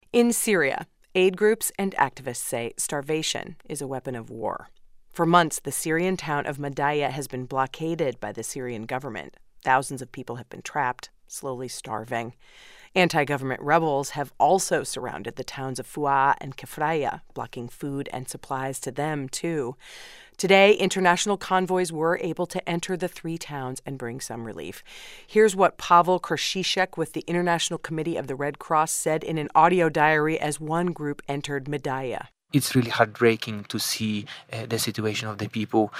In Syria, aid groups and activists say starvation is a weapon of war. For months, the Syrian town of Madaya has been blockaded by the Syrian government. Thousands of people have been trapped, slowly starving. Anti-government rebels have also surrounded the towns of Foua and Kefraya, blocking food and supplies to them, too. Today, international convoys were able to enter the three towns and bring some relief. Here's what Pavel Krashishek with the International Committee of the Red Cross said in an audio diary as one group entered Madaya. It's really heartbreaking to see the situation of the people.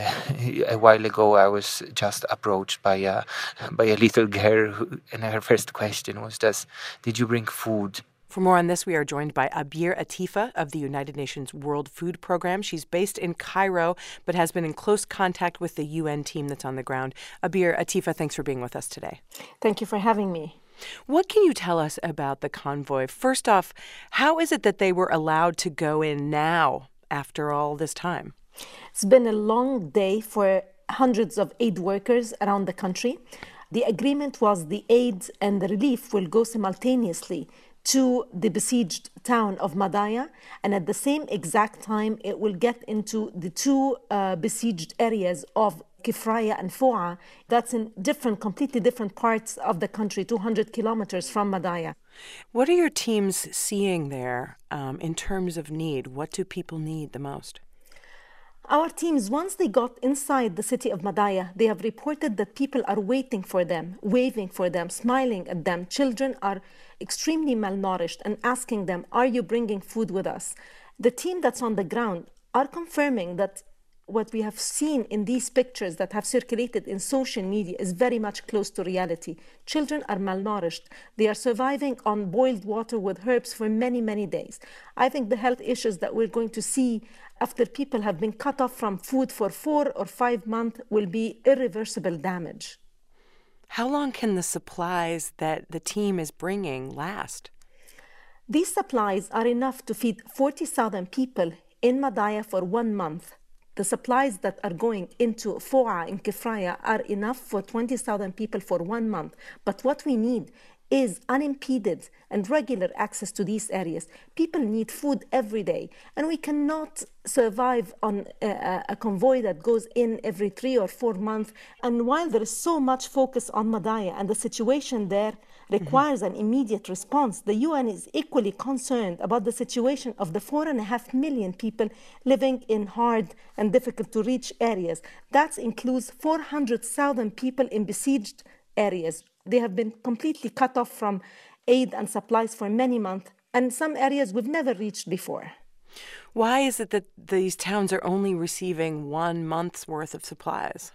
A while ago, I was just approached by a little girl, and her first question was just, "Did you bring food?" For more on this, we are joined by Abir Atifa of the United Nations World Food Program. She's based in Cairo, but has been in close contact with the UN team that's on the ground. Abir Atifa, thanks for being with us today. Thank you for having me. What can you tell us about the convoy? First off, how is it that they were allowed to go in now after all this time? It's been a long day for hundreds of aid workers around the country. The agreement was the aid and the relief will go simultaneously to the besieged town of Madaya, and at the same exact time, it will get into the two besieged areas of Kefraya and Foua. That's in completely different parts of the country, 200 kilometers from Madaya. What are your teams seeing there in terms of need? What do people need the most? Our teams, once they got inside the city of Madaya, they have reported that people are waiting for them, waving for them, smiling at them. Children are extremely malnourished and asking them, "Are you bringing food with us?" The team that's on the ground are confirming that what we have seen in these pictures that have circulated in social media is very much close to reality. Children are malnourished. They are surviving on boiled water with herbs for many, many days. I think the health issues that we're going to see after people have been cut off from food for 4 or 5 months will be irreversible damage. How long can the supplies that the team is bringing last? These supplies are enough to feed 40,000 people in Madaya for 1 month. The supplies that are going into Foua and Kefraya are enough for 20,000 people for 1 month. But what we need is unimpeded and regular access to these areas. People need food every day, and we cannot survive on a convoy that goes in every 3 or 4 months. And while there is so much focus on Madaya and the situation there requires an immediate response, the UN is equally concerned about the situation of the 4.5 million people living in hard and difficult to reach areas. That includes 400,000 people in besieged areas. They have been completely cut off from aid and supplies for many months, and some areas we've never reached before. Why is it that these towns are only receiving 1 month's worth of supplies?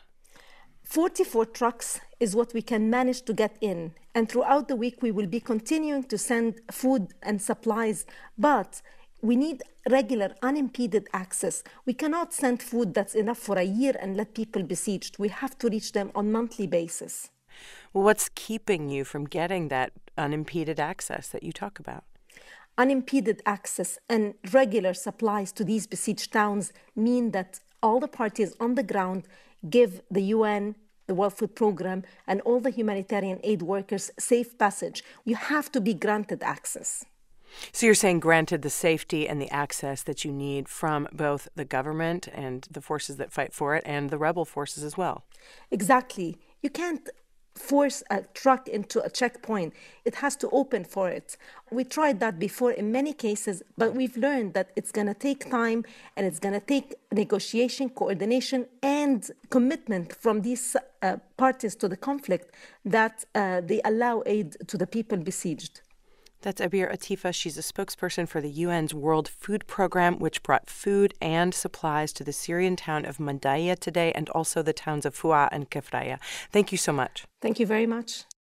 44 trucks is what we can manage to get in, and throughout the week we will be continuing to send food and supplies, but we need regular, unimpeded access. We cannot send food that's enough for a year and let people besieged. We have to reach them on a monthly basis. Well, what's keeping you from getting that unimpeded access that you talk about? Unimpeded access and regular supplies to these besieged towns mean that all the parties on the ground give the UN, the World Food Program, and all the humanitarian aid workers safe passage. You have to be granted access. So you're saying granted the safety and the access that you need from both the government and the forces that fight for it and the rebel forces as well. Exactly. You can't force a truck into a checkpoint. It has to open for it. We tried that before in many cases, but we've learned that it's going to take time and it's going to take negotiation, coordination, and commitment from these parties to the conflict that they allow aid to the people besieged. That's Abir Atifa. She's a spokesperson for the UN's World Food Program, which brought food and supplies to the Syrian town of Madaya today and also the towns of Foua and Kefraya. Thank you so much. Thank you very much.